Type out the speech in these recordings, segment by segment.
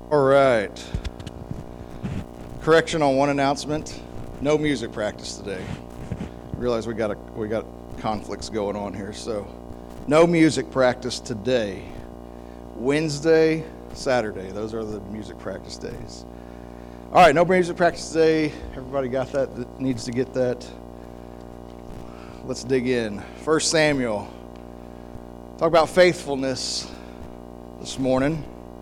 All right. Correction on one announcement. No music practice today. Realize we got conflicts going on here, so no music practice today. Wednesday, Saturday, those are the music practice days. All right, no music practice today. Everybody got that needs to get that? Let's dig in. 1 Samuel. Talk about faithfulness this morning.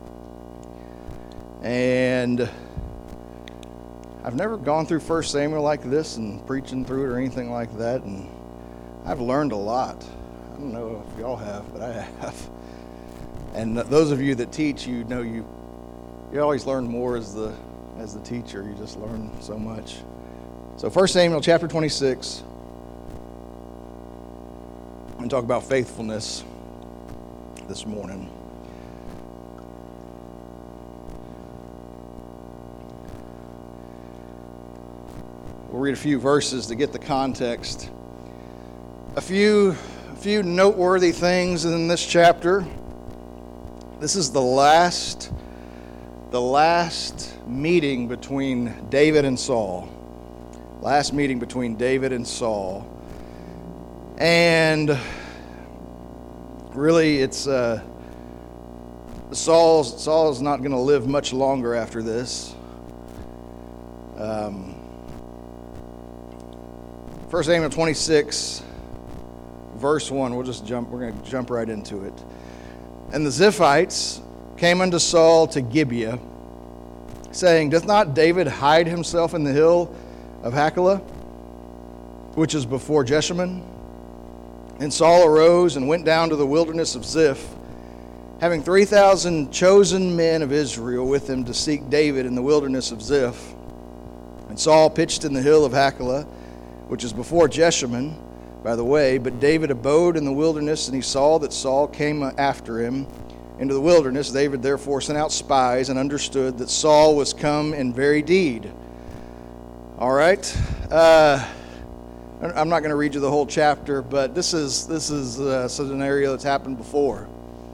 And I've never gone through 1 Samuel like this and preaching through it or anything like that, and I've learned a lot. I don't know if y'all have, but I have. And those of you that teach, you know you always learn more as the teacher. You just learn so much. So 1 Samuel chapter 26. I'm going to talk about faithfulness this morning. We'll read a few verses to get the context. A few noteworthy things in this chapter. This is the last meeting between David and Saul. Last meeting between David and Saul. And really it's Saul's not going to live much longer after this. 1 Samuel 26, verse 1. We're going to jump right into it. And the Ziphites came unto Saul to Gibeah, saying, Doth not David hide himself in the hill of Hachilah, which is before Jeshimon? And Saul arose and went down to the wilderness of Ziph, having 3,000 chosen men of Israel with him to seek David in the wilderness of Ziph. And Saul pitched in the hill of Hachilah, which is before Jeshimon, by the way, but David abode in the wilderness, and he saw that Saul came after him into the wilderness. David therefore sent out spies and understood that Saul was come in very deed. All right. I'm not going to read you the whole chapter, but this is a scenario that's happened before.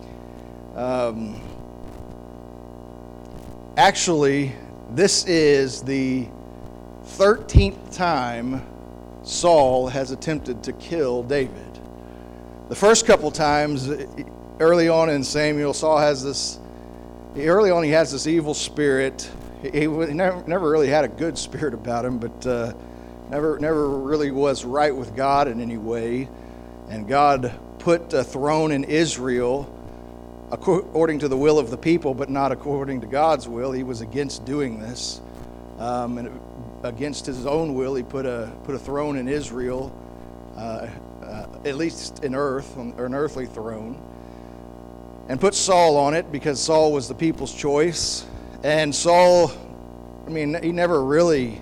Actually, this is the 13th time Saul has attempted to kill David. The first couple times, early on in Samuel, Saul has this. Early on, he has this evil spirit. He never really had a good spirit about him, but never really was right with God in any way. And God put a throne in Israel according to the will of the people, but not according to God's will. He was against doing this, and against his own will, he put a throne in Israel, at least in earth, or an earthly throne, and put Saul on it because Saul was the people's choice. And Saul, he never really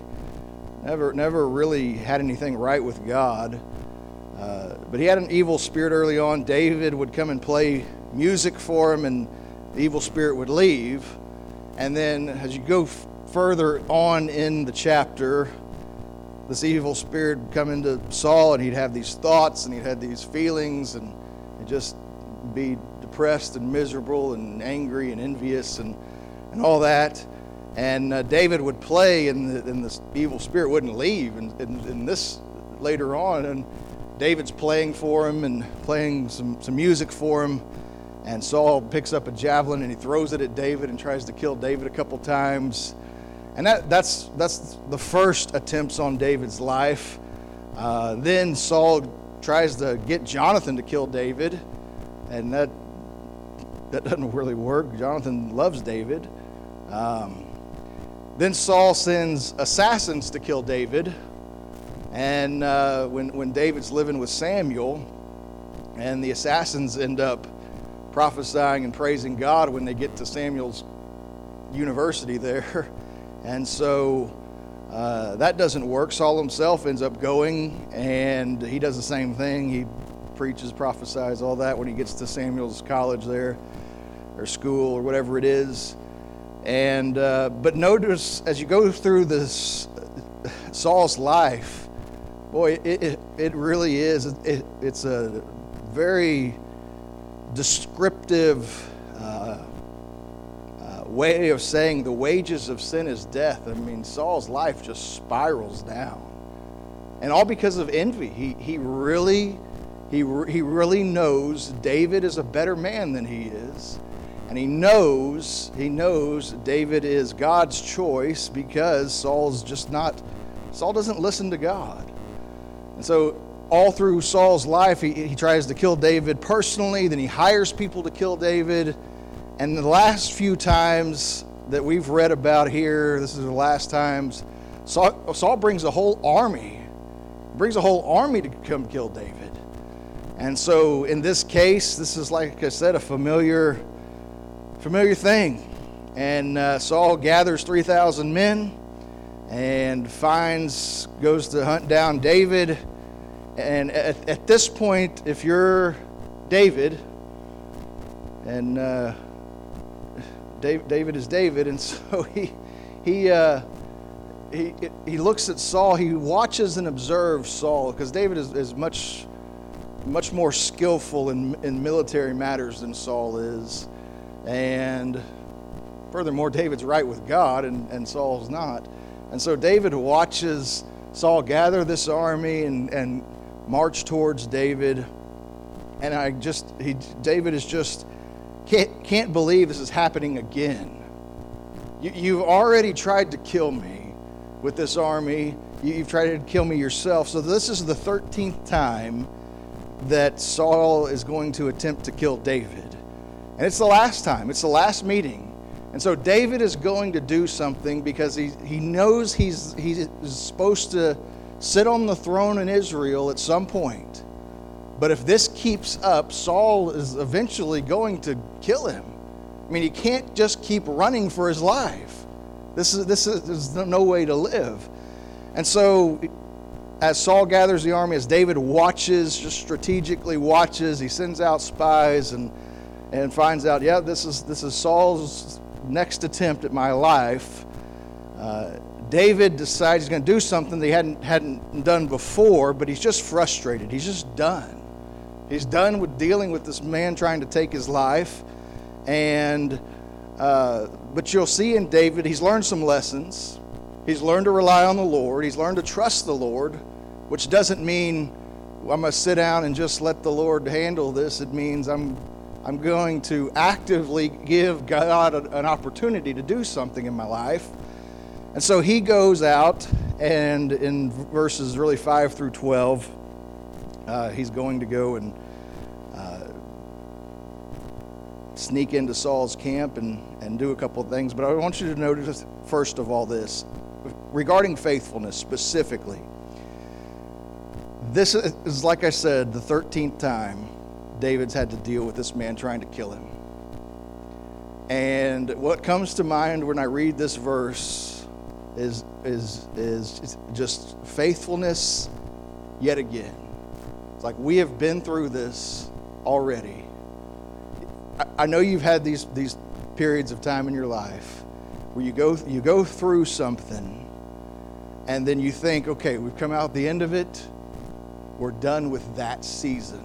had anything right with God, but he had an evil spirit early on. David would come and play music for him, and the evil spirit would leave. And then as you go further on in the chapter, this evil spirit would come into Saul, and he'd have these thoughts, and he'd have these feelings, and he'd just be depressed and miserable and angry and envious and all that. And David would play, and this evil spirit wouldn't leave. And this later on, and David's playing for him and playing some music for him. And Saul picks up a javelin and he throws it at David and tries to kill David a couple times. And that's the first attempts on David's life. Then Saul tries to get Jonathan to kill David, and that doesn't really work. Jonathan loves David. Then Saul sends assassins to kill David. And when David's living with Samuel, and the assassins end up prophesying and praising God when they get to Samuel's university there. And so that doesn't work. Saul himself ends up going, and he does the same thing. He preaches, prophesies, all that when he gets to Samuel's college there, or school, or whatever it is. And but notice as you go through this Saul's life, boy, it really is. It's a very descriptive way of saying the wages of sin is death. I mean, Saul's life just spirals down. And all because of envy. He really knows David is a better man than he is. And he knows David is God's choice because Saul doesn't listen to God. And so all through Saul's life, he tries to kill David personally, then he hires people to kill David. And the last few times that we've read about here, this is the last times, Saul brings a whole army. To come kill David. And so in this case, this is, like I said, a familiar thing. And Saul gathers 3,000 men and goes to hunt down David. And at this point, if you're David, and David is David, and so he looks at Saul. He watches and observes Saul because David is much more skillful in military matters than Saul is. And furthermore, David's right with God and Saul's not. And so David watches Saul gather this army and march towards David. And David is just can't believe this is happening again. You've already tried to kill me with this army. You've tried to kill me yourself. So this is the 13th time that Saul is going to attempt to kill David. And it's the last time. It's the last meeting. And so David is going to do something because he knows he is supposed to sit on the throne in Israel at some point. But if this keeps up, Saul is eventually going to kill him. I mean, he can't just keep running for his life. This is no way to live. And so as Saul gathers the army, as David just strategically watches, he sends out spies and finds out, this is Saul's next attempt at my life. David decides he's going to do something that he hadn't done before, but he's just frustrated. He's just done. He's done with dealing with this man trying to take his life. But you'll see in David, he's learned some lessons. He's learned to rely on the Lord. He's learned to trust the Lord, which doesn't mean I'm going to sit down and just let the Lord handle this. It means I'm going to actively give God an opportunity to do something in my life. And so he goes out, and in verses really 5 through 12, he's going to go and sneak into Saul's camp and do a couple of things. But I want you to notice, first of all, this. Regarding faithfulness specifically, this is, like I said, the 13th time David's had to deal with this man trying to kill him. And what comes to mind when I read this verse is just faithfulness yet again. It's like we have been through this already. I know you've had these periods of time in your life where you go through something and then you think, okay, we've come out the end of it. We're done with that season.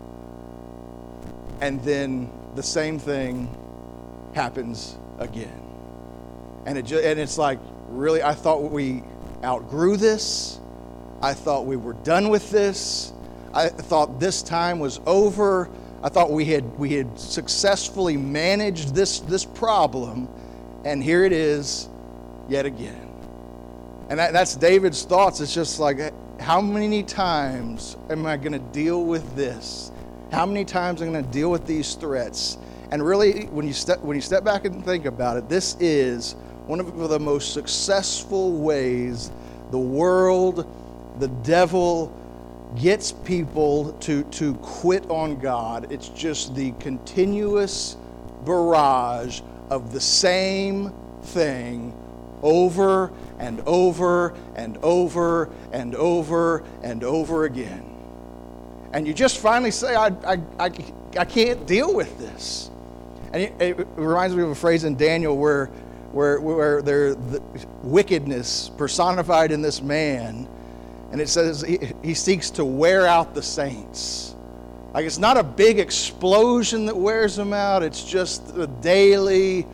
And then the same thing happens again. And it's like, really, I thought we outgrew this. I thought we were done with this. I thought this time was over. I thought we had successfully managed this problem, and here it is yet again. And that's David's thoughts. It's just like, how many times am I going to deal with this? How many times am I going to deal with these threats? And really, when you step back and think about it, this is one of the most successful ways the world, the devil, gets people to quit on God. It's just the continuous barrage of the same thing over and over and over and over and over again. And you just finally say, I can't deal with this. And it reminds me of a phrase in Daniel where there's the wickedness personified in this man. And it says he seeks to wear out the saints. Like, it's not a big explosion that wears them out. It's just the daily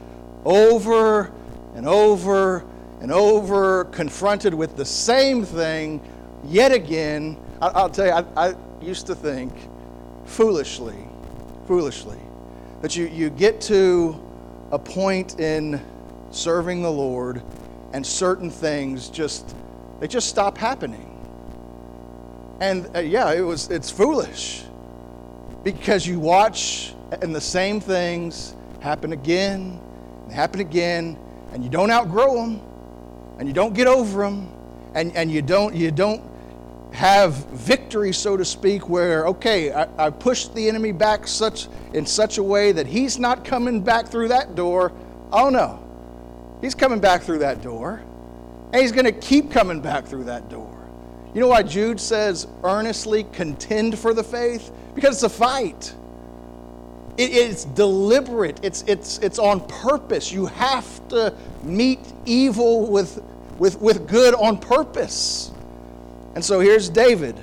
over and over and over, confronted with the same thing yet again. I'll tell you, I used to think foolishly, that you get to a point in serving the Lord and certain things just stop happening. And it's foolish, because you watch and the same things happen again and happen again, and you don't outgrow them, and you don't get over them, and you don't have victory, so to speak, where, okay, I pushed the enemy back in such a way that he's not coming back through that door. Oh no, he's coming back through that door, and he's going to keep coming back through that door. You know why Jude says earnestly contend for the faith? Because it's a fight. It's deliberate. It's on purpose. You have to meet evil with good on purpose. And so here's David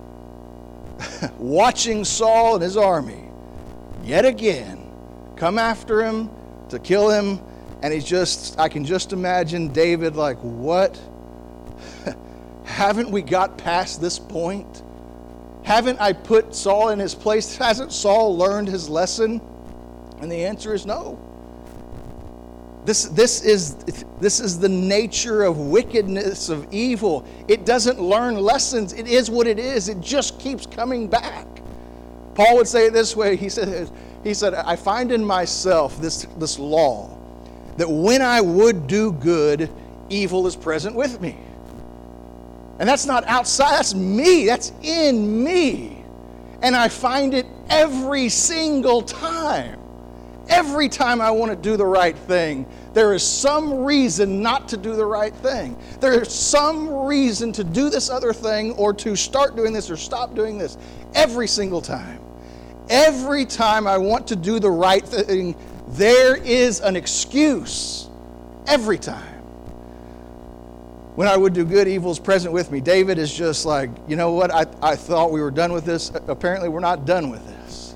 watching Saul and his army yet again come after him to kill him. And I can just imagine David like, what? Haven't we got past this point? Haven't I put Saul in his place? Hasn't Saul learned his lesson? And the answer is no. This is the nature of wickedness, of evil. It doesn't learn lessons. It is what it is. It just keeps coming back. Paul would say it this way. He said, I find in myself this law, that when I would do good, evil is present with me. And that's not outside, that's me, that's in me. And I find it every single time. Every time I want to do the right thing, there is some reason not to do the right thing. There is some reason to do this other thing, or to start doing this or stop doing this. Every single time. Every time I want to do the right thing, there is an excuse. Every time. When I would do good, evil is present with me. David is just like, you know what? I thought we were done with this. Apparently we're not done with this.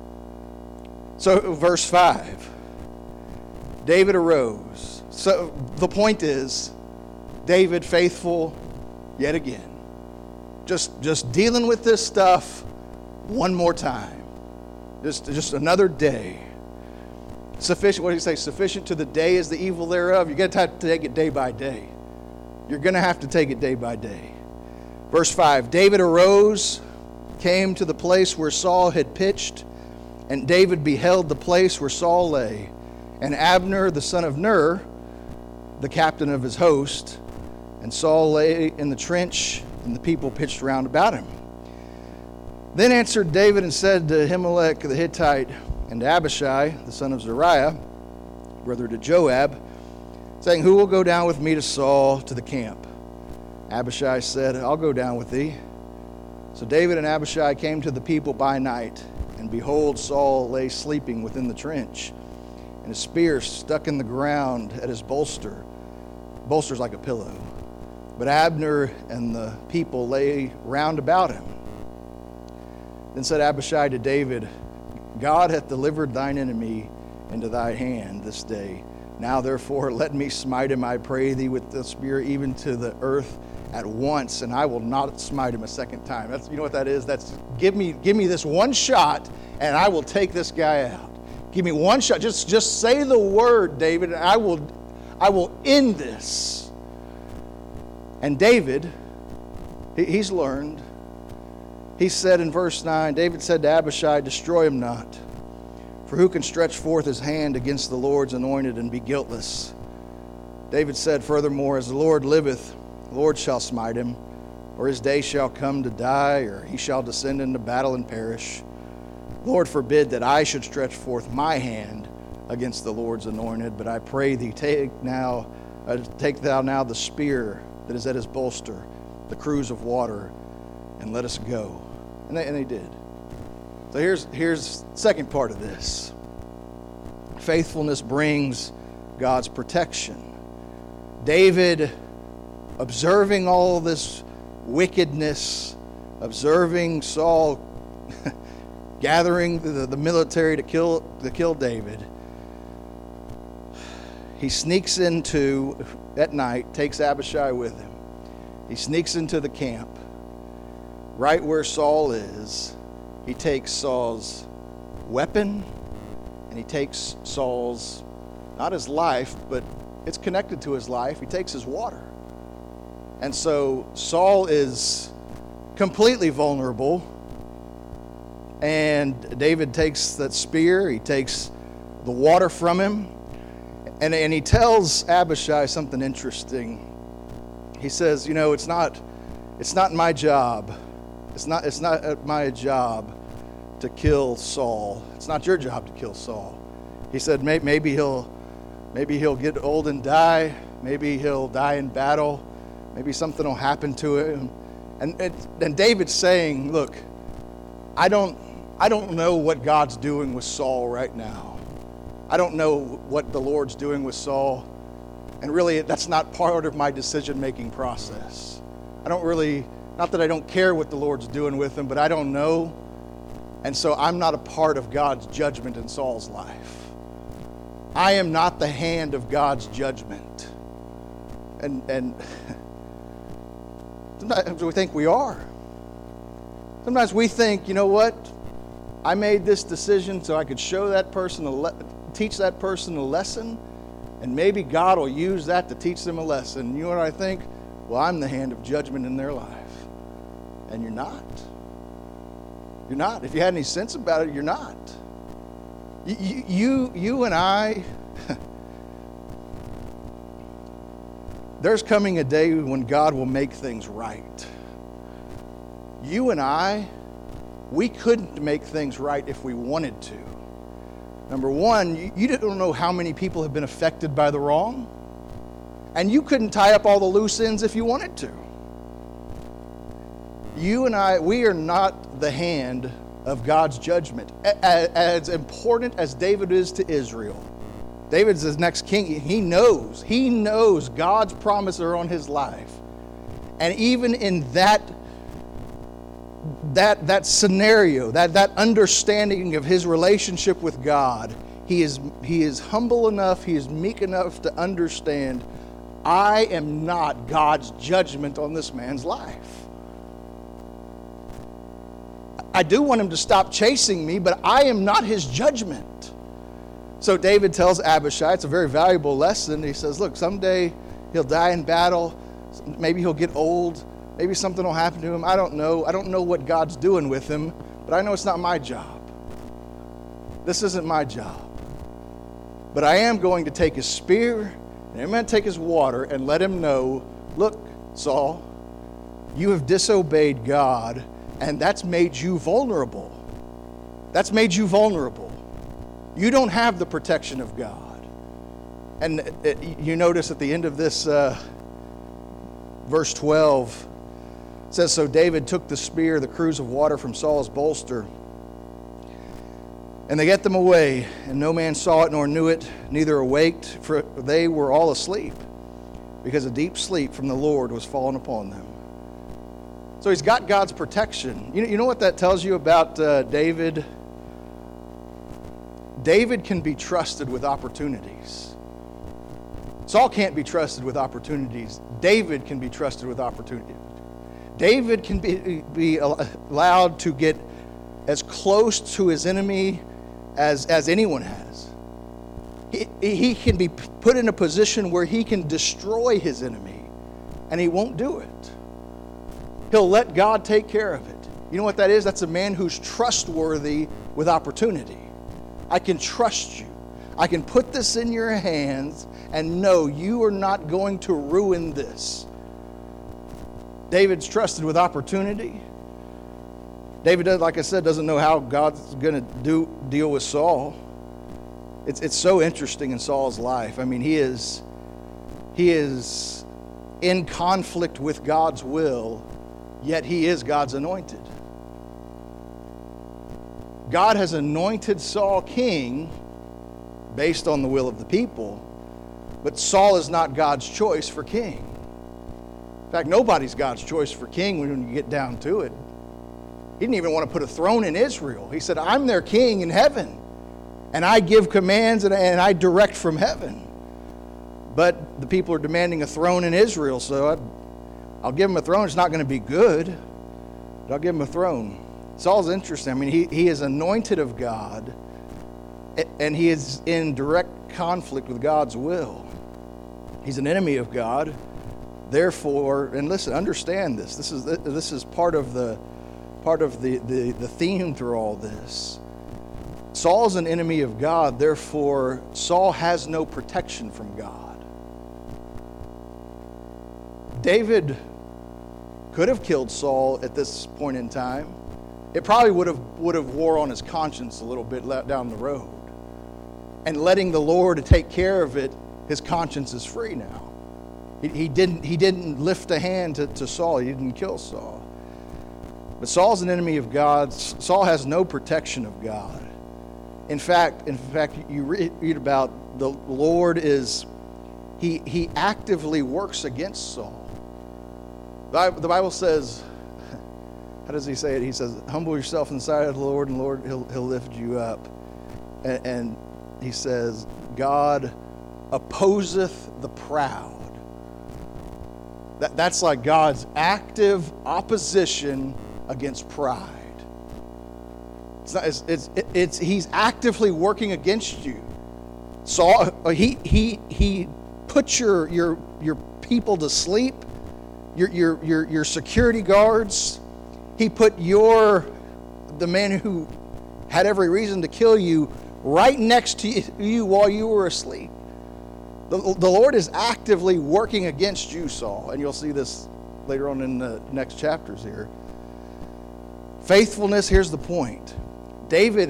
So verse 5. David arose. So the point is, David faithful yet again. Just dealing with this stuff one more time. Just another day. Sufficient, what do you say? Sufficient to the day is the evil thereof. You're going to have to take it day by day. You're going to have to take it day by day. Verse 5, David arose, came to the place where Saul had pitched, and David beheld the place where Saul lay, and Abner the son of Ner, the captain of his host, and Saul lay in the trench, and the people pitched round about him. Then answered David and said to Ahimelech the Hittite, and to Abishai the son of Zeruiah, brother to Joab, saying, who will go down with me to Saul to the camp? Abishai said, I'll go down with thee. So David and Abishai came to the people by night, and behold, Saul lay sleeping within the trench, and his spear stuck in the ground at his bolster. Bolster's like a pillow. But Abner and the people lay round about him. Then said Abishai to David, God hath delivered thine enemy into thy hand this day. Now therefore let me smite him, I pray thee, with the spear even to the earth at once, and I will not smite him a second time. That's, you know what that is? That's give me this one shot, and I will take this guy out. Give me one shot. Just say the word, David, and I will end this. And David, he's learned. He said in verse 9, David said to Abishai, destroy him not. For who can stretch forth his hand against the Lord's anointed and be guiltless? David said, furthermore, as the Lord liveth, the Lord shall smite him, or his day shall come to die, or he shall descend into battle and perish. Lord forbid that I should stretch forth my hand against the Lord's anointed, but I pray thee, take thou now the spear that is at his bolster, the cruse of water, and let us go. And they did. So here's the second part of this. Faithfulness brings God's protection. David, observing all this wickedness, observing Saul gathering the military to kill David, he sneaks into, at night, takes Abishai with him. He sneaks into the camp, right where Saul is. He takes Saul's weapon, and he takes Saul's, not his life, but it's connected to his life. He takes his water. And so Saul is completely vulnerable, and David takes that spear, he takes the water from him, and he tells Abishai something interesting. He says, it's not my job. It's not my job to kill Saul. It's not your job to kill Saul. He said maybe he'll get old and die. Maybe he'll die in battle. Maybe something will happen to him. And David's saying, look, I don't know what God's doing with Saul right now. I don't know what the Lord's doing with Saul. And really, that's not part of my decision-making process. Not that I don't care what the Lord's doing with him, but I don't know. And so I'm not a part of God's judgment in Saul's life. I am not the hand of God's judgment. And sometimes we think we are. Sometimes we think, you know what? I made this decision so I could show that person, teach that person a lesson, and maybe God will use that to teach them a lesson. You know what I think? Well, I'm the hand of judgment in their life. And you're not. You're not. If you had any sense about it, you're not. You and I, there's coming a day when God will make things right. You and I, we couldn't make things right if we wanted to. Number one, you don't know how many people have been affected by the wrong, and you couldn't tie up all the loose ends if you wanted to. You and I, we are not the hand of God's judgment. As important as David is to Israel, David's his next king. He knows God's promises are on his life. And even in that scenario, that understanding of his relationship with God, he is humble enough, he is meek enough to understand, I am not God's judgment on this man's life. I do want him to stop chasing me, but I am not his judgment. So David tells Abishai, it's a very valuable lesson. He says, look, someday he'll die in battle. Maybe he'll get old. Maybe something will happen to him. I don't know. I don't know what God's doing with him, but I know it's not my job. This isn't my job. But I am going to take his spear, and I'm going to take his water and let him know, look, Saul, you have disobeyed God, and that's made you vulnerable. That's made you vulnerable. You don't have the protection of God. And you notice at the end of this verse 12, it says, so David took the spear, the cruse of water from Saul's bolster, and they get them away, and no man saw it nor knew it, neither awaked, for they were all asleep, because a deep sleep from the Lord was fallen upon them. So he's got God's protection. You know what that tells you about David? David can be trusted with opportunities. Saul can't be trusted with opportunities. David can be trusted with opportunities. David can be allowed to get as close to his enemy as anyone has. He can be put in a position where he can destroy his enemy, and he won't do it. He'll let God take care of it. You know what that is? That's a man who's trustworthy with opportunity. I can trust you. I can put this in your hands and know you are not going to ruin this. David's trusted with opportunity. David, like I said, doesn't know how God's going to deal with Saul. It's so interesting in Saul's life. I mean, he is in conflict with God's will, yet he is God's anointed. God has anointed Saul king based on the will of the people, but Saul is not God's choice for king. In fact, nobody's God's choice for king when you get down to it. He didn't even want to put a throne in Israel. He said, I'm their king in heaven, and I give commands and I direct from heaven. But the people are demanding a throne in Israel, so I'll give him a throne. It's not going to be good, but I'll give him a throne. Saul's interesting. I mean, he is anointed of God, and he is in direct conflict with God's will. He's an enemy of God. Therefore, and listen, understand this. This is part of the theme through all this. Saul's an enemy of God. Therefore, Saul has no protection from God. David could have killed Saul at this point in time. It probably would have wore on his conscience a little bit down the road. And letting the Lord take care of it, his conscience is free now. He didn't lift a hand to Saul. He didn't kill Saul. But Saul's an enemy of God. Saul has no protection of God. In fact, you read about the Lord he actively works against Saul. The Bible says, how does he say it? He says, humble yourself in the sight of the Lord, and the Lord, he'll lift you up. And he says, God opposeth the proud. That's like God's active opposition against pride. He's actively working against you. Saul, he put your people to sleep, your security guards. He put the man who had every reason to kill you right next to you while you were asleep. The Lord is actively working against you, Saul, and you'll see this later on in the next chapters here. Faithfulness, here's the point. David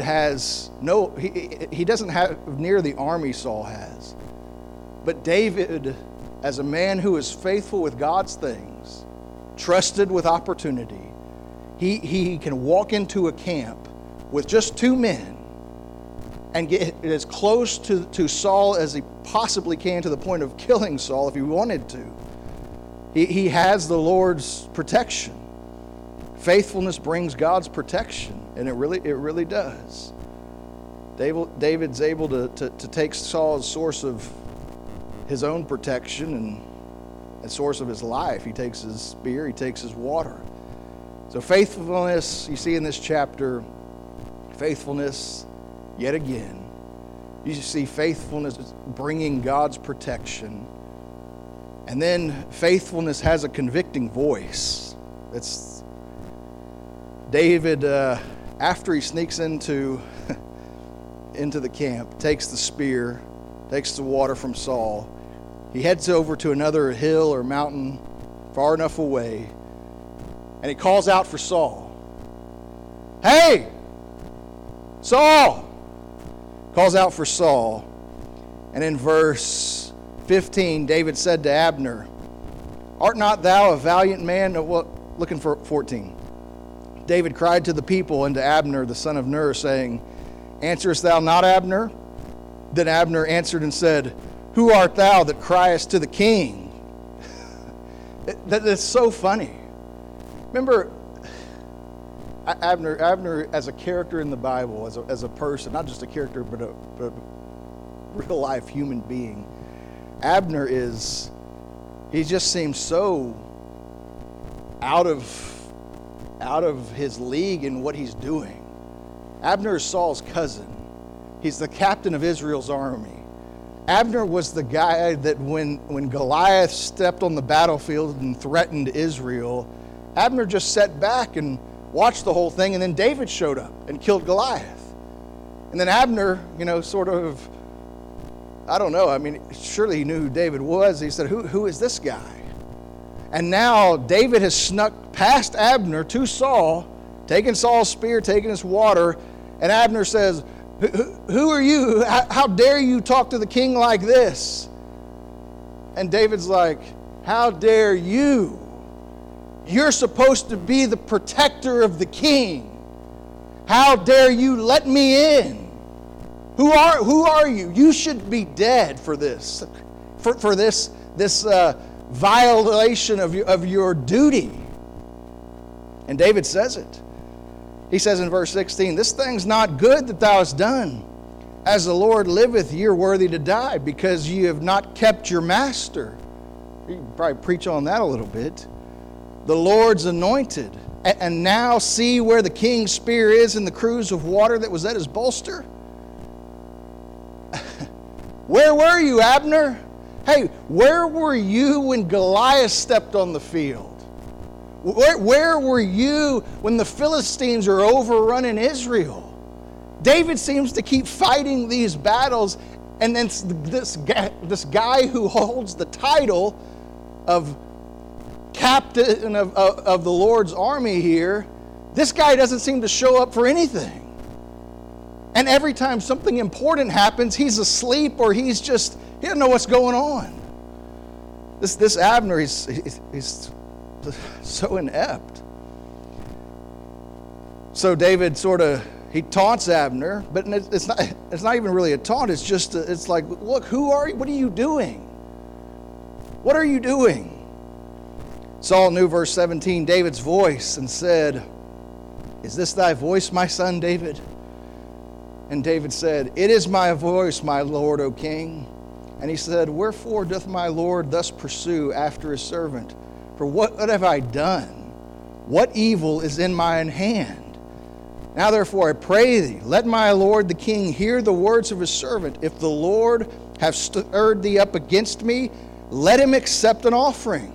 he doesn't have near the army Saul has. But David, as a man who is faithful with God's things, trusted with opportunity, he can walk into a camp with just 2 men and get as close to Saul as he possibly can, to the point of killing Saul if he wanted to. He has the Lord's protection. Faithfulness brings God's protection, and it really does. David's able to take Saul's source of his own protection and a source of his life. He takes his spear, he takes his water. So faithfulness, you see in this chapter, faithfulness, yet again, you see faithfulness bringing God's protection. And then faithfulness has a convicting voice. It's David, after he sneaks into the camp, takes the spear, takes the water from Saul. He heads over to another hill or mountain far enough away, and he calls out for Saul. Hey, Saul! Calls out for Saul. And in verse 15, David said to Abner, art not thou a valiant man? Looking for 14. David cried to the people and to Abner, the son of Ner, saying, answerest thou not, Abner? Then Abner answered and said, who art thou that criest to the king? That's so funny. Remember, Abner as a character in the Bible, as a person, not just a character, but a real life human being. Abner he just seems so out of his league in what he's doing. Abner is Saul's cousin. He's the captain of Israel's army. Abner was the guy that when Goliath stepped on the battlefield and threatened Israel, Abner just sat back and watched the whole thing, and then David showed up and killed Goliath. And then Abner, sort of, I don't know, I mean, surely he knew who David was. He said, who is this guy? And now David has snuck past Abner to Saul, taken Saul's spear, taken his water, and Abner says, who are you? How dare you talk to the king like this? And David's like, how dare you? You're supposed to be the protector of the king. How dare you let me in? Who are you? You should be dead for this. For this violation of your duty. And David says it. He says in verse 16, this thing's not good that thou hast done. As the Lord liveth, you're worthy to die, because you have not kept your master. You can probably preach on that a little bit. The Lord's anointed. And now see where the king's spear is in the cruse of water that was at his bolster? Where were you, Abner? Hey, where were you when Goliath stepped on the field? Where were you when the Philistines are overrunning Israel? David seems to keep fighting these battles, and then this guy who holds the title of captain of the Lord's army here, this guy doesn't seem to show up for anything. And every time something important happens, he's asleep, or he doesn't know what's going on. This Abner, he's so inept. So David he taunts Abner, but it's not even really a taunt. It's like, look, who are you? What are you doing? What are you doing? Saul knew, verse 17, David's voice, and said, is this thy voice, my son David? And David said, it is my voice, my lord, O king. And he said, wherefore doth my lord thus pursue after his servant? For what have I done? What evil is in mine hand? Now therefore I pray thee, let my lord the king hear the words of his servant. If the Lord have stirred thee up against me, let him accept an offering.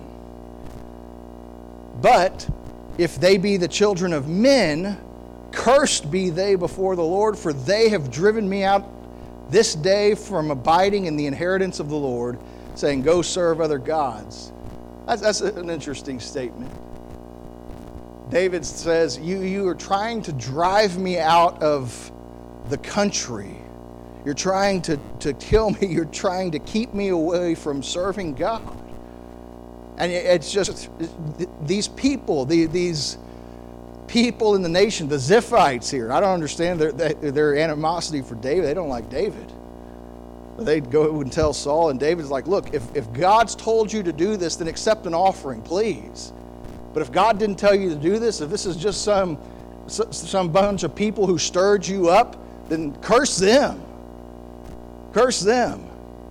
But if they be the children of men, cursed be they before the Lord, for they have driven me out this day from abiding in the inheritance of the Lord, saying, go serve other gods. That's an interesting statement. David says, you are trying to drive me out of the country. You're trying to kill me. You're trying to keep me away from serving God. And it's just these people, these people in the nation, the Ziphites here. I don't understand their animosity for David. They don't like David. They'd go and tell Saul, and David's like, look, if God's told you to do this, then accept an offering, please. But if God didn't tell you to do this, if this is just some bunch of people who stirred you up, then curse them. Curse them.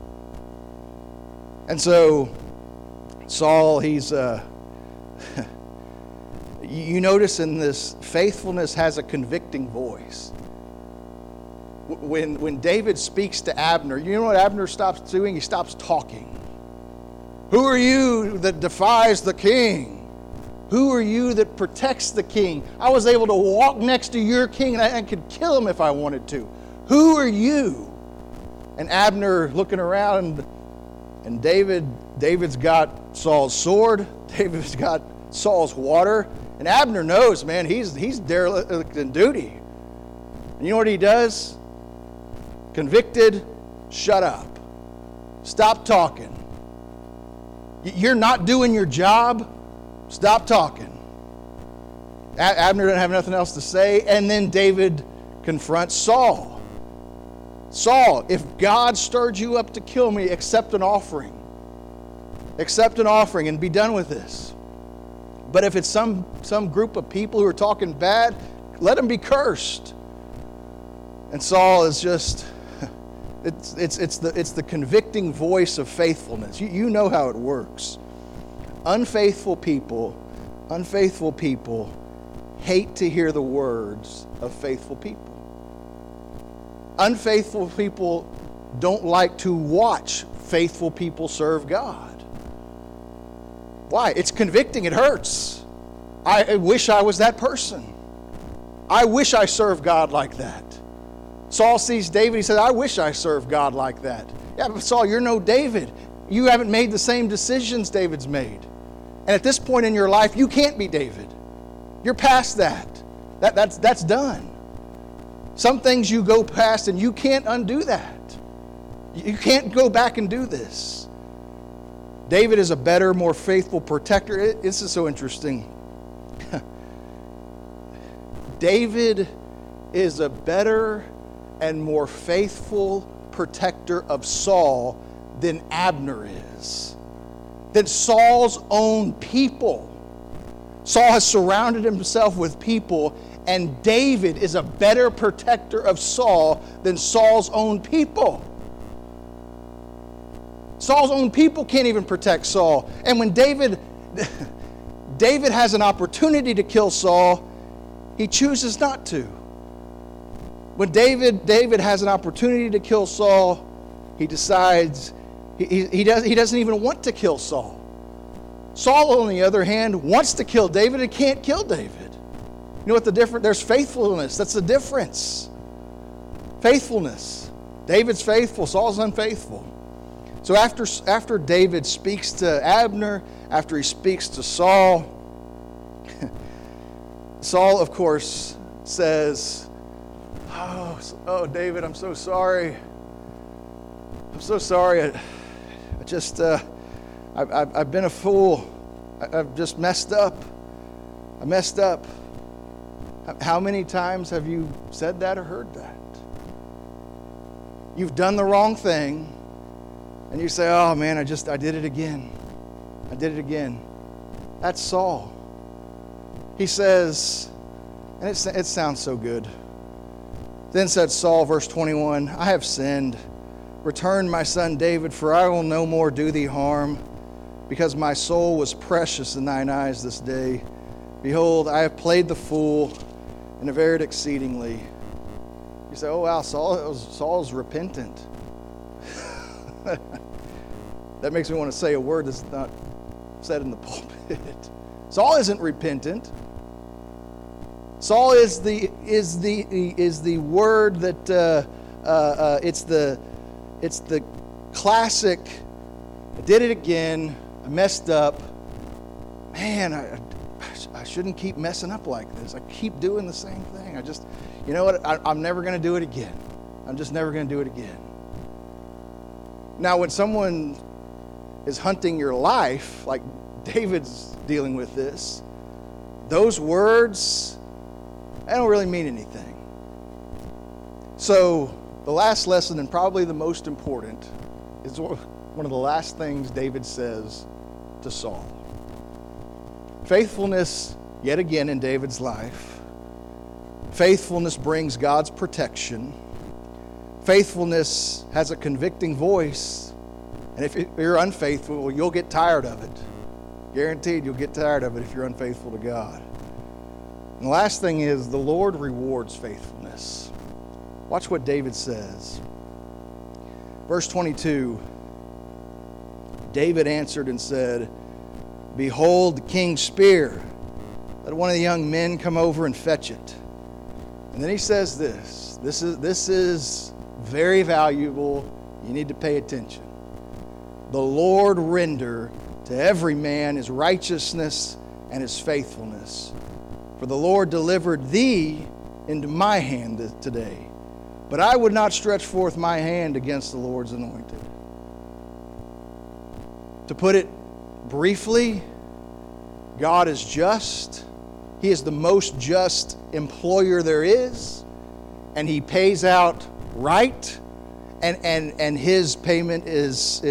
And so Saul, he's you notice in this, faithfulness has a convicting voice. When David speaks to Abner, you know what Abner stops doing? He stops talking. Who are you that defies the king? Who are you that protects the king? I was able to walk next to your king, and I could kill him if I wanted to. Who are you? And Abner looking around, and David's got Saul's sword. David's got Saul's water. And Abner knows, man, he's derelict in duty. And you know what he does? Convicted, shut up. Stop talking. You're not doing your job. Stop talking. Abner didn't have nothing else to say. And then David confronts Saul. Saul, if God stirred you up to kill me, accept an offering. Accept an offering and be done with this. But if it's some group of people who are talking bad, let them be cursed. And Saul is just, it's the convicting voice of faithfulness. You know how it works. Unfaithful people hate to hear the words of faithful people. Unfaithful people don't like to watch faithful people serve God. Why? It's convicting. It hurts. I wish I was that person. I wish I served God like that. Saul sees David. He says, I wish I served God like that. Yeah, but Saul, you're no David. You haven't made the same decisions David's made. And at this point in your life, you can't be David. You're past that. That's done. Some things you go past and you can't undo that. You can't go back and do this. David is a better, more faithful protector. This is so interesting. David is a better and more faithful protector of Saul than Abner is. Than Saul's own people. Saul has surrounded himself with people, And David is a better protector of Saul than Saul's own people. Saul's own people can't even protect Saul. And when David has an opportunity to kill Saul, he chooses not to. When David has an opportunity to kill Saul, he decides he doesn't even want to kill Saul. Saul, on the other hand, wants to kill David and can't kill David. You know what the difference? There's faithfulness. That's the difference. Faithfulness. David's faithful. Saul's unfaithful. So after David speaks to Abner, after he speaks to Saul, Saul, of course, says, Oh, David, I'm so sorry. I'm so sorry. I've been a fool. I've just messed up. I messed up. How many times have you said that or heard that? You've done the wrong thing, and you say, oh man, I did it again. I did it again. That's Saul. He says, and it sounds so good. Then said Saul, verse 21, I have sinned. Return, my son David, for I will no more do thee harm, because my soul was precious in thine eyes this day. Behold, I have played the fool and have erred exceedingly. You say, oh wow, Saul's repentant. That makes me want to say a word that's not said in the pulpit. Saul isn't repentant. Saul is the word that it's the classic. I did it again. I messed up. Man, I shouldn't keep messing up like this. I keep doing the same thing. You know what? I'm never going to do it again. I'm just never going to do it again. Now, when someone is hunting your life, like David's dealing with this, those words, they don't really mean anything. So, the last lesson, and probably the most important, is one of the last things David says to Saul. Faithfulness, yet again in David's life. Faithfulness brings God's protection. Faithfulness has a convicting voice. And if you're unfaithful, you'll get tired of it. Guaranteed you'll get tired of it if you're unfaithful to God. And the last thing is, the Lord rewards faithfulness. Watch what David says. Verse 22, David answered and said, Behold the king's spear. Let one of the young men come over and fetch it. And then he says this. This is very valuable. You need to pay attention. The Lord render to every man his righteousness and his faithfulness. For the Lord delivered thee into my hand today. But I would not stretch forth my hand against the Lord's anointed. To put it briefly, God is just. He is the most just employer there is. And He pays out right. And His payment is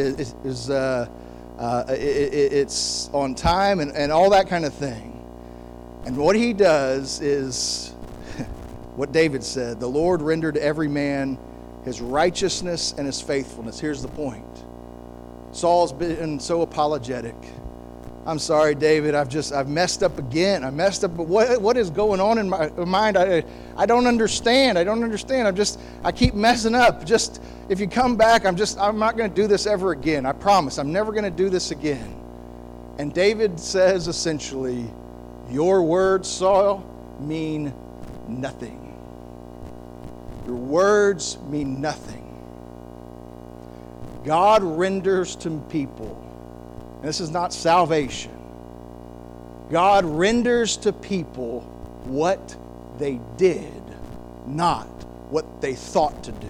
it's on time and all that kind of thing. And what He does is what David said, the Lord rendered to every man his righteousness and his faithfulness. Here's the point. Saul's been so apologetic. I'm sorry, David, I've messed up again. I messed up, but what is going on in my mind? I don't understand. I keep messing up. Just, if you come back, I'm not going to do this ever again. I promise. I'm never going to do this again. And David says essentially, your words, Saul, mean nothing. Your words mean nothing. God renders to people, and this is not salvation. God renders to people what they did, not what they thought to do.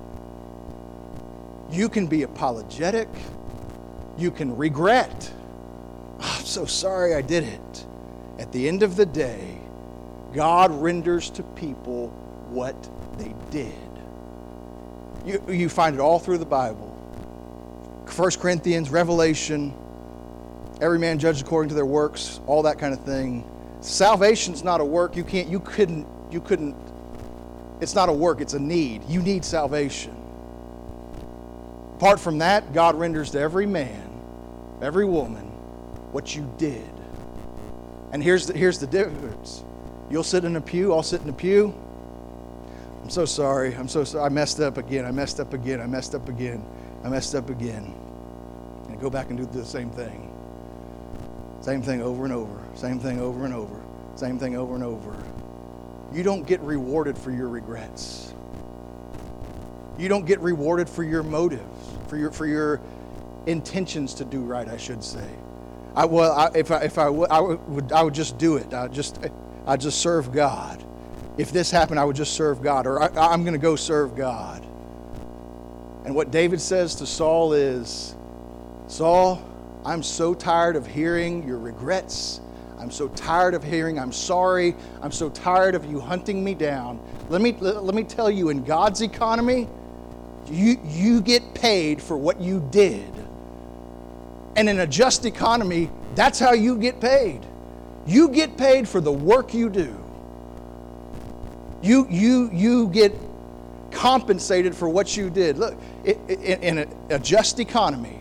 You can be apologetic. You can regret. Oh, I'm so sorry I did it. At the end of the day, God renders to people what they did. You find it all through the Bible. 1 Corinthians, Revelation, every man judged according to their works, all that kind of thing. Salvation's not a work. You couldn't you couldn't, it's not a work, it's a need. You need salvation. Apart from that, God renders to every man, every woman, what you did. And here's the difference. You'll sit in a pew, I'll sit in a pew. I'm so sorry, I messed up again, I messed up again. And I go back and do the same thing. Same thing over and over, same thing over and over, same thing over and over. You don't get rewarded for your regrets. You don't get rewarded for your motives, for your intentions to do right, I should say. I would just do it. I'd just serve God. If this happened, I would just serve God, or I'm going to go serve God. And what David says to Saul is, Saul, I'm so tired of hearing your regrets. I'm so tired of hearing I'm sorry. I'm so tired of you hunting me down. Let me tell you, in God's economy, you get paid for what you did. And in a just economy, that's how you get paid. You get paid for the work you do. You get compensated for what you did. Look, in a just economy,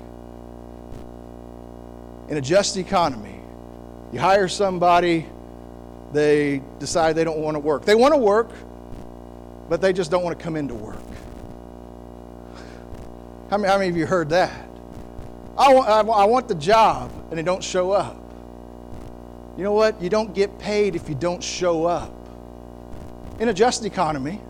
you hire somebody, they decide they don't want to work. They want to work, but they just don't want to come into work. How many of you heard that? I want the job, and they don't show up. You know what? You don't get paid if you don't show up. In a just economy,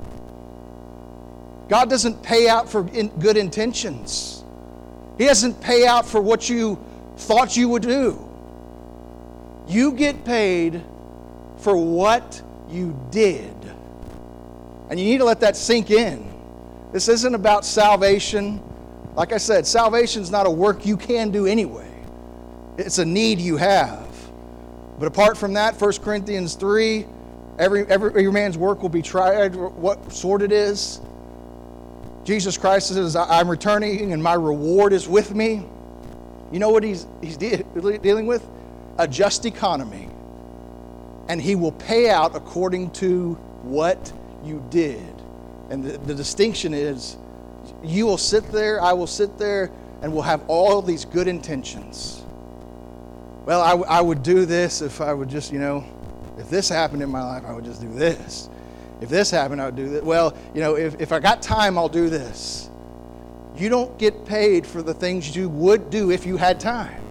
God doesn't pay out for good intentions. He doesn't pay out for what you thought you would do. You get paid for what you did. And you need to let that sink in. This isn't about salvation. Like I said, salvation is not a work you can do anyway. It's a need you have. But apart from that, 1 Corinthians 3, every man's work will be tried, what sort it is. Jesus Christ says, I'm returning and my reward is with me. You know what he's dealing with? A just economy. And he will pay out according to what you did. And the distinction is, you will sit there, I will sit there, and we'll have all these good intentions. Well, I would do this if I would just, if this happened in my life, I would just do this. If this happened, I would do this. Well, if I got time, I'll do this. You don't get paid for the things you would do if you had time.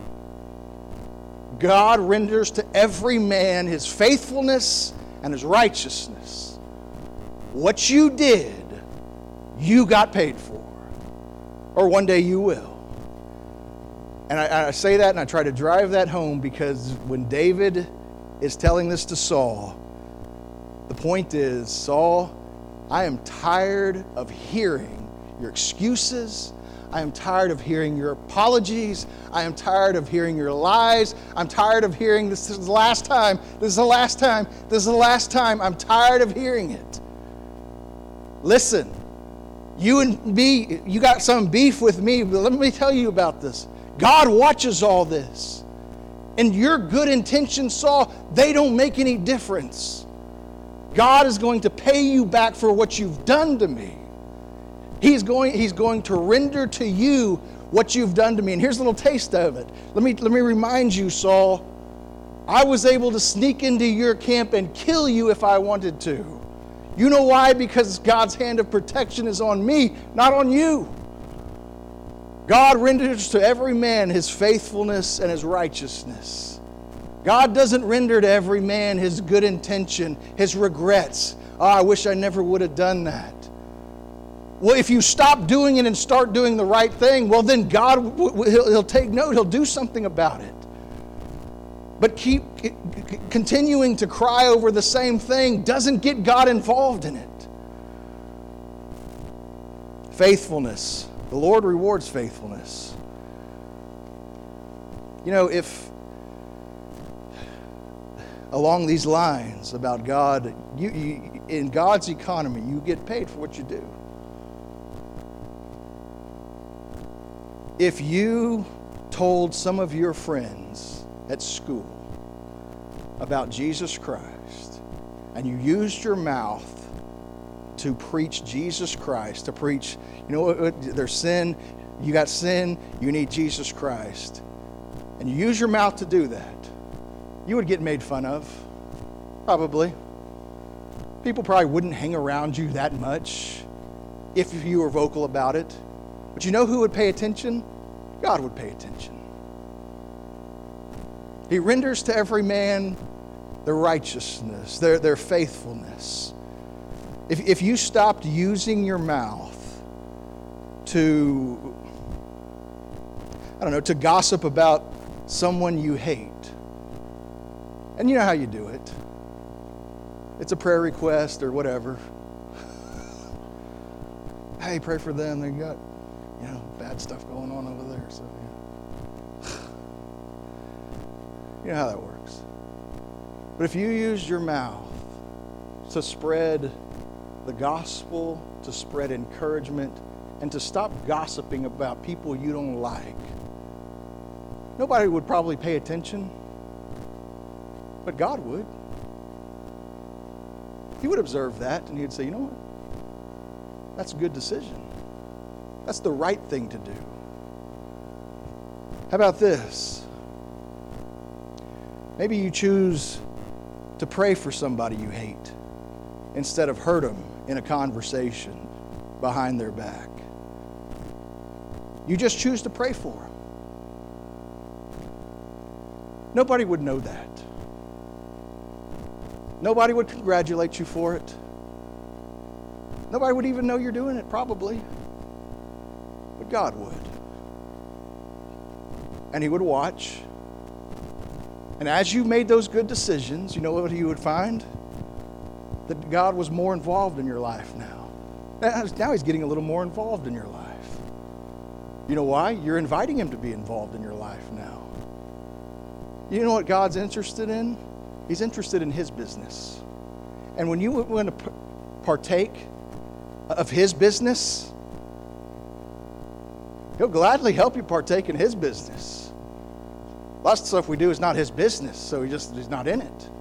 God renders to every man his faithfulness and his righteousness. What you did, you got paid for. Or one day you will. And I say that and I try to drive that home because when David is telling this to Saul, the point is, Saul, I am tired of hearing your excuses. I am tired of hearing your apologies. I am tired of hearing your lies. I'm tired of hearing this is the last time. This is the last time. This is the last time. I'm tired of hearing it. Listen, you and me, you got some beef with me, but let me tell you about this. God watches all this. And your good intentions, Saul, they don't make any difference. God is going to pay you back for what you've done to me. He's going to render to you what you've done to me. And here's a little taste of it. Let me remind you, Saul, I was able to sneak into your camp and kill you if I wanted to. You know why? Because God's hand of protection is on me, not on you. God renders to every man his faithfulness and his righteousness. God doesn't render to every man his good intention, his regrets. Oh, I wish I never would have done that. Well, if you stop doing it and start doing the right thing, well, then God, he'll take note. He'll do something about it. But keep continuing to cry over the same thing doesn't get God involved in it. Faithfulness. The Lord rewards faithfulness. If along these lines about God, you in God's economy, you get paid for what you do. If you told some of your friends at school about Jesus Christ, and you used your mouth to preach Jesus Christ, to preach, you know what, there's sin, you got sin, you need Jesus Christ, and you use your mouth to do that, you would get made fun of. Probably. People probably wouldn't hang around you that much if you were vocal about it. But you know who would pay attention? God would pay attention. He renders to every man their righteousness, their faithfulness. If you stopped using your mouth to, to gossip about someone you hate, and you know how you do it. It's a prayer request or whatever. Hey, pray for them. They got, bad stuff going on over there. So, you know how that works. But if you use your mouth to spread the gospel, to spread encouragement, and to stop gossiping about people you don't like, nobody would probably pay attention, but God would. He would observe that, and he'd say, you know what? That's a good decision. That's the right thing to do. How about this? Maybe you choose to pray for somebody you hate instead of hurt them in a conversation behind their back. You just choose to pray for them. Nobody would know that. Nobody would congratulate you for it. Nobody would even know you're doing it, probably. But God would. And he would watch. And as you made those good decisions, you know what you would find? That God was more involved in your life now. Now he's getting a little more involved in your life. You know why? You're inviting him to be involved in your life now. You know what God's interested in? He's interested in his business. And when you want to partake of his business, he'll gladly help you partake in his business. Lots of stuff we do is not his business, so he's not in it.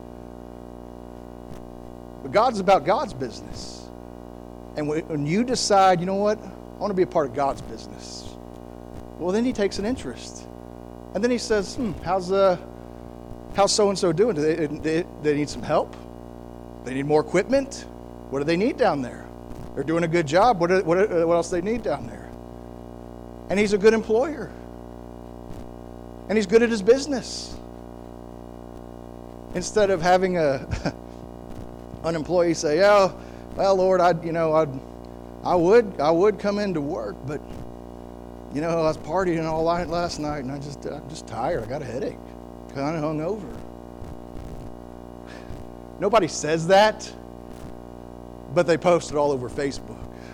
But God's about God's business. And when you decide, you know what, I want to be a part of God's business, well, then he takes an interest. And then he says, how's so-and-so doing? Do they need some help? They need more equipment? What do they need down there? They're doing a good job. What else do they need down there? And he's a good employer. And he's good at his business. Instead of having an employee say, "Oh, well, Lord, I would come into work, but I was partying all night last night, and I'm just tired. I got a headache, kind of hungover." Nobody says that, but they post it all over Facebook.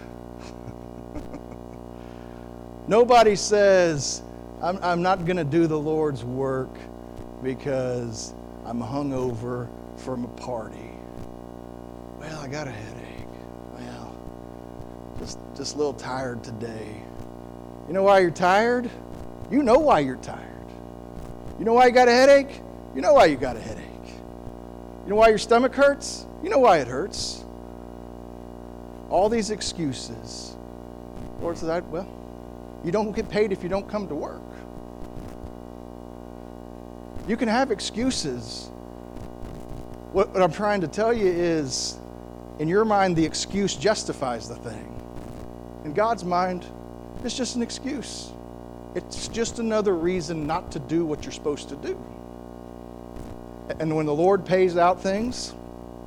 Nobody says, I'm not going to do the Lord's work because I'm hungover from a party. Well, I got a headache. Well, just a little tired today. You know why you're tired? You know why you're tired. You know why you got a headache? You know why you got a headache. You know why your stomach hurts? You know why it hurts. All these excuses. The Lord says, well, you don't get paid if you don't come to work. You can have excuses. What I'm trying to tell you is, in your mind, the excuse justifies the thing. In God's mind, it's just an excuse. It's just another reason not to do what you're supposed to do. And when the Lord pays out things,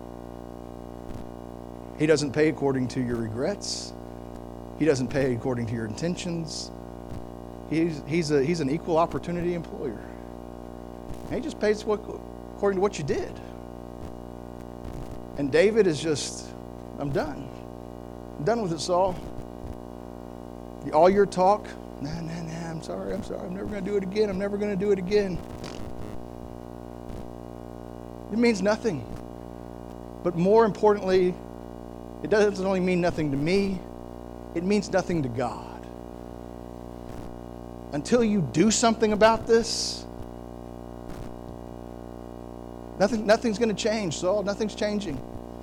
he doesn't pay according to your regrets. He doesn't pay according to your intentions. He's an equal opportunity employer. And he just pays according to what you did. And David is just, I'm done. I'm done with it, Saul. All your talk, nah, I'm sorry. I'm never going to do it again. I'm never going to do it again. It means nothing. But more importantly, it doesn't only mean nothing to me, it means nothing to God. Until you do something about this, nothing's going to change, Saul. Nothing's changing.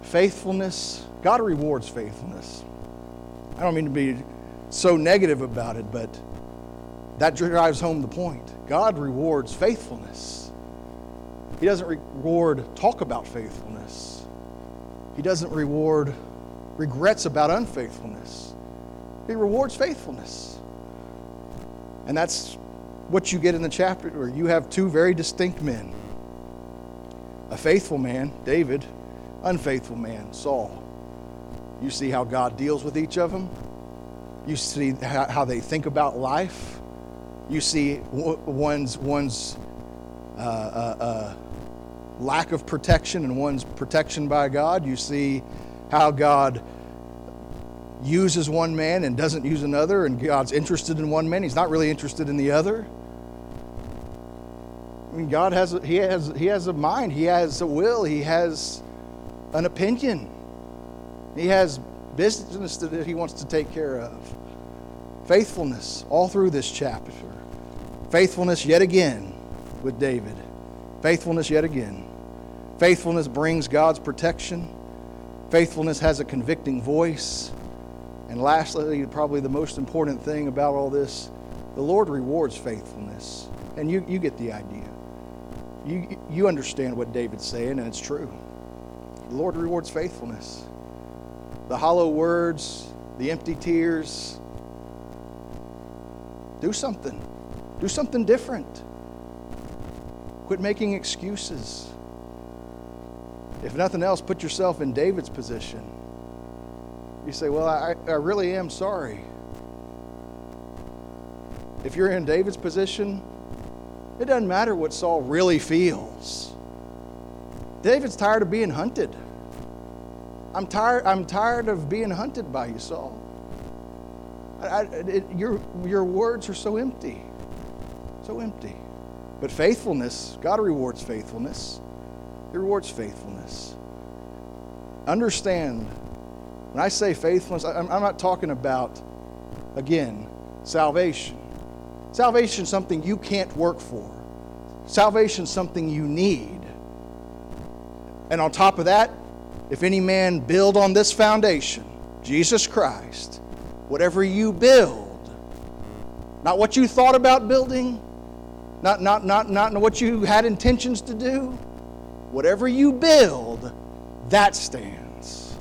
faithfulness, God rewards faithfulness. I don't mean to be so negative about it, but that drives home the point. God rewards faithfulness. He doesn't reward talk about faithfulness. He doesn't reward regrets about unfaithfulness. He rewards faithfulness. And that's what you get in the chapter where you have two very distinct men. A faithful man, David, unfaithful man, Saul. You see how God deals with each of them. You see how they think about life. You see one's lack of protection and one's protection by God. You see how God uses one man and doesn't use another, and God's interested in one man. He's not really interested in the other. I mean, God has a mind. He has a will. He has an opinion. He has business that he wants to take care of. Faithfulness all through this chapter. Faithfulness yet again with David. Faithfulness yet again. Faithfulness brings God's protection. Faithfulness has a convicting voice. And lastly, probably the most important thing about all this, the Lord rewards faithfulness. And you get the idea. You understand what David's saying, and it's true. The Lord rewards faithfulness. The hollow words, the empty tears. Do something. Do something different. Quit making excuses. If nothing else, put yourself in David's position. You say, well, I really am sorry. If you're in David's position, it doesn't matter what Saul really feels. David's tired of being hunted. I'm tired of being hunted by you, Saul. Your words are so empty. So empty. But faithfulness, God rewards faithfulness. He rewards faithfulness. Understand, when I say faithfulness, I'm not talking about, again, salvation. Salvation is something you can't work for. Salvation is something you need. And on top of that, if any man build on this foundation, Jesus Christ, whatever you build, not what you thought about building, not what you had intentions to do, whatever you build, that stands.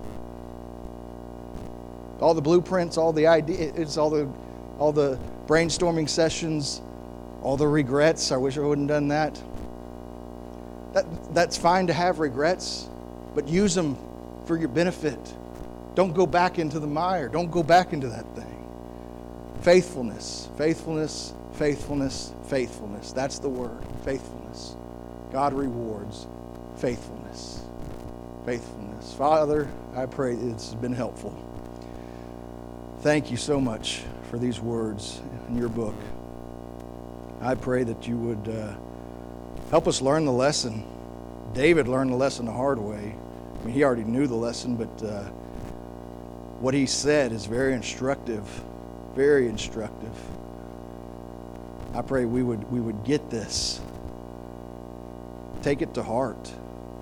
All the blueprints, all the ideas, all the brainstorming sessions, all the regrets. I wish I wouldn't have done that. That's fine to have regrets, but use them for your benefit. Don't go back into the mire. Don't go back into that thing. Faithfulness, faithfulness, faithfulness, faithfulness. That's the word, faithfulness. God rewards faithfulness. Faithfulness. Father, I pray this has been helpful. Thank you so much for these words in your book. I pray that you would help us learn the lesson. David learned the lesson the hard way. I mean, he already knew the lesson, but what he said is very instructive, very instructive. I pray we would get this. Take it to heart.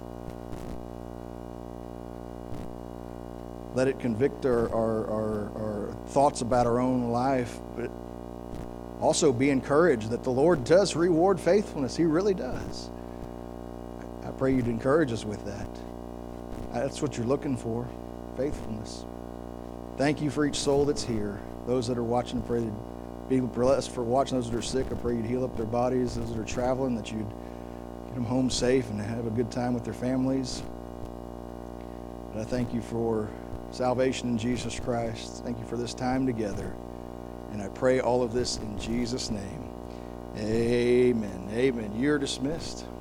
Let it convict our thoughts about our own life, but also be encouraged that the Lord does reward faithfulness. He really does. I pray you'd encourage us with that. That's what you're looking for, faithfulness. Thank you for each soul that's here. Those that are watching, I pray they'd be blessed for watching. Those that are sick, I pray you'd heal up their bodies. Those that are traveling, that you'd get them home safe and have a good time with their families. But I thank you for salvation in Jesus Christ. Thank you for this time together. And I pray all of this in Jesus' name. Amen. Amen. You're dismissed.